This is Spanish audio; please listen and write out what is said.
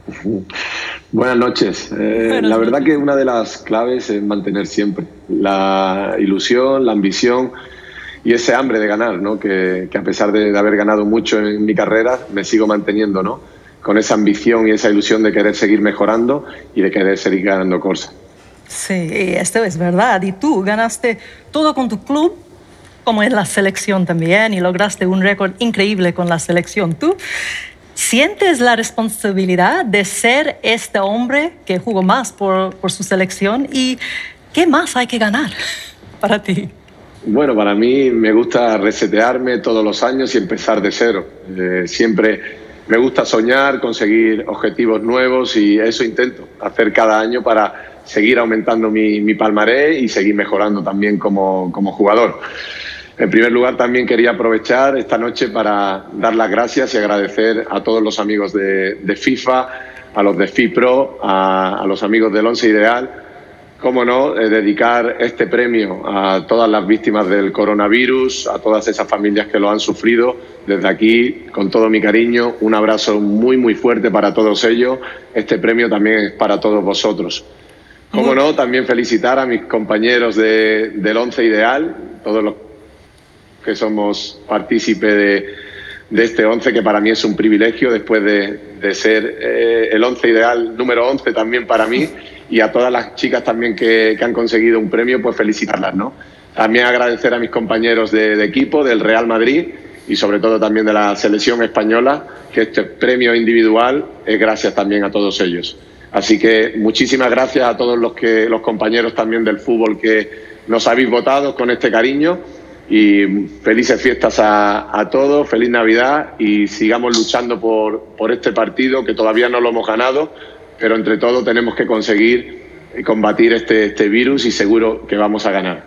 Buenas noches. Buenas La verdad noches. que una de las claves es mantener siempre la ilusión, la ambición y ese hambre de ganar, ¿no? Que a pesar de haber ganado mucho en mi carrera, me sigo manteniendo, ¿no? Con esa ambición y esa ilusión de querer seguir mejorando y de querer seguir ganando cosas. Sí, esto es verdad. Y tú ganaste todo con tu club, como en la selección también, y lograste un récord increíble con la selección. ¿Tú sientes la responsabilidad de ser este hombre que jugó más por su selección? ¿Y qué más hay que ganar para ti? Bueno, para mí me gusta resetearme todos los años y empezar de cero. Siempre me gusta soñar, conseguir objetivos nuevos y eso intento hacer cada año para seguir aumentando mi palmarés y seguir mejorando también como jugador. En primer lugar, también quería aprovechar esta noche para dar las gracias y agradecer a todos los amigos de FIFA, a los de FIPRO, a los amigos del Once Ideal. Cómo no, dedicar este premio a todas las víctimas del coronavirus, a todas esas familias que lo han sufrido. Desde aquí, con todo mi cariño, un abrazo muy, muy fuerte para todos ellos. Este premio también es para todos vosotros. Cómo Much- no, también felicitar a mis compañeros del Once Ideal, todos los que somos partícipes de este once, que para mí es un privilegio después de ser el once ideal número 11 también para mí, y a todas las chicas también que han conseguido un premio, pues felicitarlas, ¿no? También agradecer a mis compañeros de equipo del Real Madrid y sobre todo también de la selección española, que este premio individual es gracias también a todos ellos. Así que muchísimas gracias a todos los compañeros también del fútbol que nos habéis votado con este cariño, y felices fiestas a todos, feliz Navidad y sigamos luchando por este partido que todavía no lo hemos ganado, pero entre todos tenemos que conseguir combatir este virus y seguro que vamos a ganar.